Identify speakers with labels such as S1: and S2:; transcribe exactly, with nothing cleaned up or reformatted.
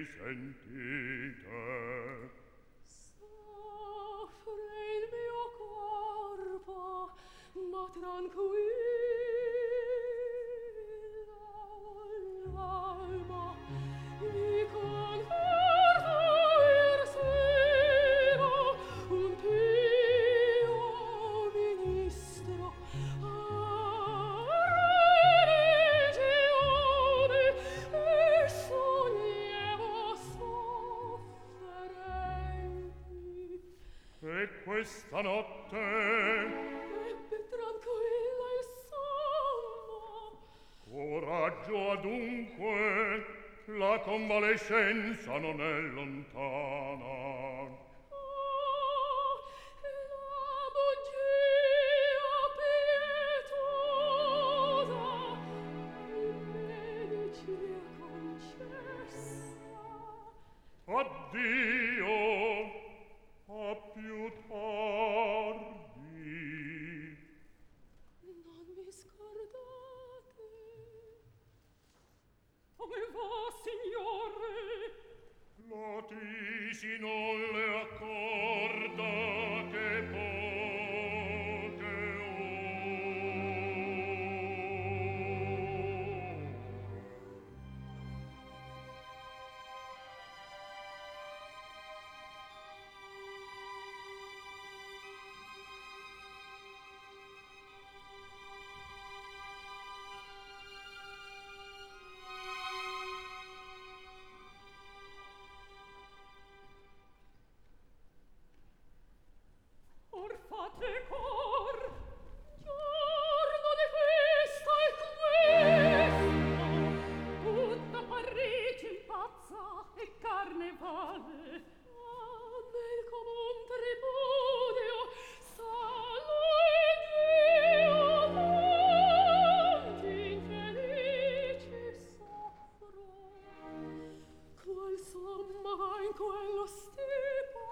S1: sentite.
S2: Soffre il mio corpo, ma tranquilla l'alma mi conforta il seno un pio ministro a religione e sollievo sofferenti.
S1: E questa notte
S2: Ebbe tranquilla il sonno.
S1: coraggio adunque, la convalescenza non è lontana.
S2: Ah, la bugia pietosa ai medici è concessa.
S1: Addio, a più tardi.
S2: Non mi scordate. Come va, signore?
S1: La tisi non le accorda che poche
S2: Or fate cor, giorno di festa è questo, tutta Parigi impazza e carnevale. Ah, nel comun tripudio salvo il Dio, tanti infelici soffro. Qual somma va in quello stipo